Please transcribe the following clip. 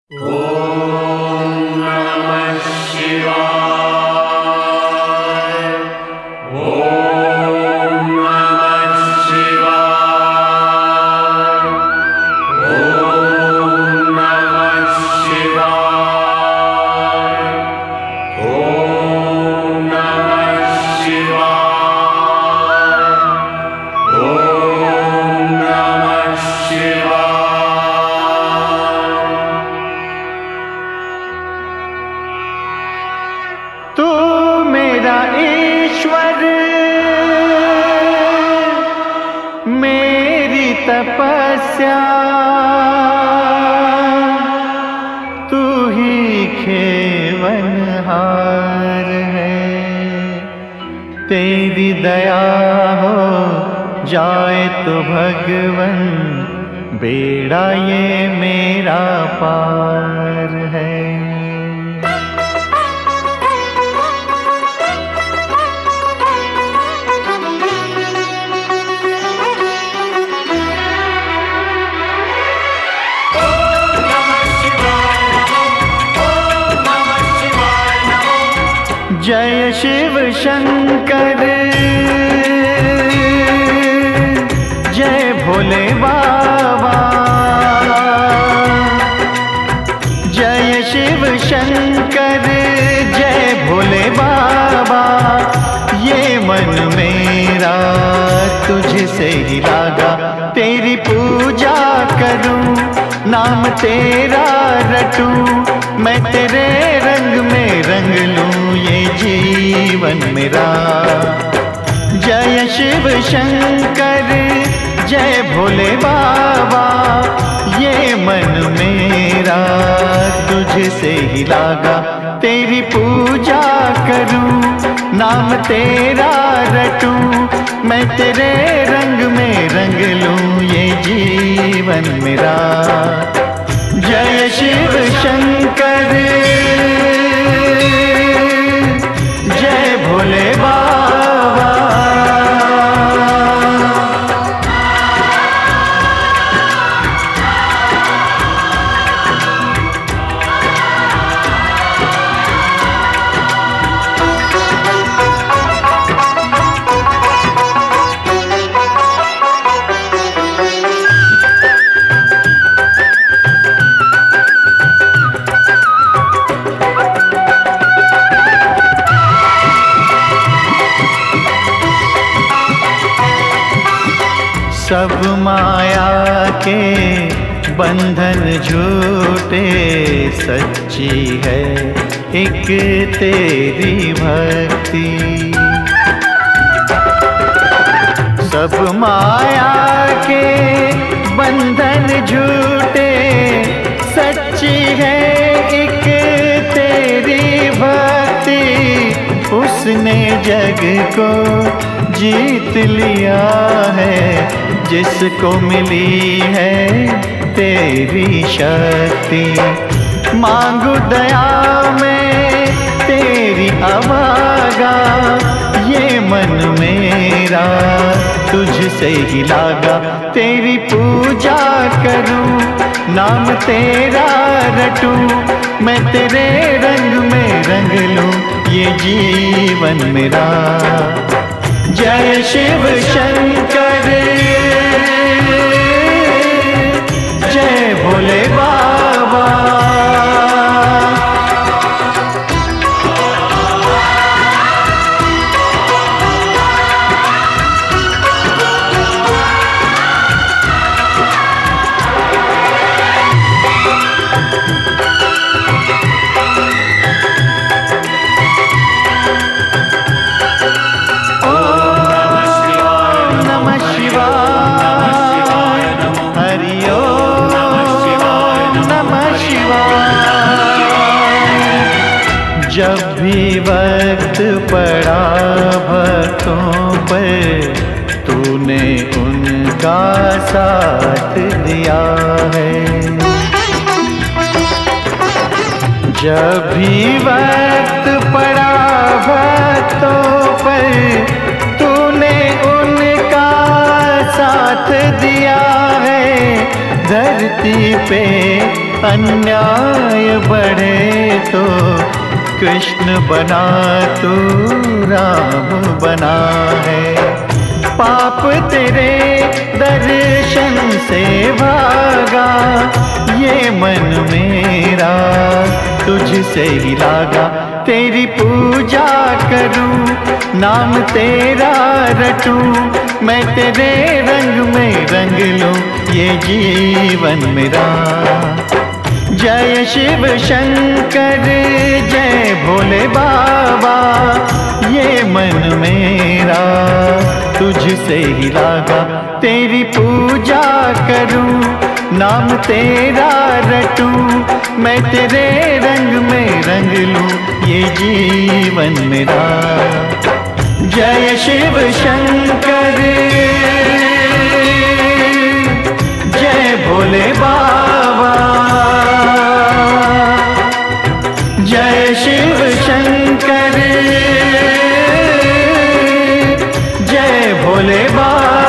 ॐ नमः शिवाय। ॐ नमः शिवाय। ॐ नमः शिवाय। ॐ नमः शिवाय। ॐ नमः शिवाय। तू मेरा ईश्वर, मेरी तपस्या, तू ही खेवनहार है। तेरी दया हो जाए तो भगवन, बेड़ा ये मेरा पार है। जय शिव शंकर, जय भोले बाबा। जय शिव शंकर, जय भोले बाबा। ये मन मेरा तुझसे ही लागा, तेरी पूजा करूं, नाम तेरा रटूं, मैं तेरे रंग में रंग लूं ये जीवन मेरा। जय शिव शंकर, जय भोले बाबा। ये मन मेरा तुझसे ही लागा, तेरी पूजा करूं, नाम तेरा रटूं, मैं तेरे रंग में रंग लूं ये जीवन मेरा। जय शिव शंकर, जय भोले बाबा। सब माया के बंधन झूठे, सच्ची है एक तेरी भक्ति। सब माया के बंधन झूठे, सच्ची है एक तेरी भक्ति। उसने जग को जीत लिया है, जिसको मिली है तेरी शक्ति। मांगू दया में तेरी अवागा, ये मन मेरा तुझसे ही लागा। तेरी पूजा करूं, नाम तेरा रटूं, मैं तेरे रंग में रंग लूं ये जीवन मेरा। जय शिव शंकर, जय भोले बाबा। जब भी वक्त पड़ा भक्तों पर, तूने उनका साथ दिया है। जब भी वक्त पड़ा भक्तों पर, तूने उनका साथ दिया है। धरती पे अन्याय बढ़े तो कृष्ण बना तू राम बना है। पाप तेरे दर्शन से भागा, ये मन मेरा तुझसे ही लागा। तेरी पूजा करूं, नाम तेरा रटूं, मैं तेरे रंग में रंग लूं ये जीवन मेरा। जय शिव शंकर जय भोले बाबा, ये मन मेरा तुझसे ही लागा। तेरी पूजा करूं, नाम तेरा रटूं, मैं तेरे रंग में रंग लूं ये जीवन मेरा। जय शिव शंकर जय भोले बाबा, जय शिव शंकर जय भोले बाबा।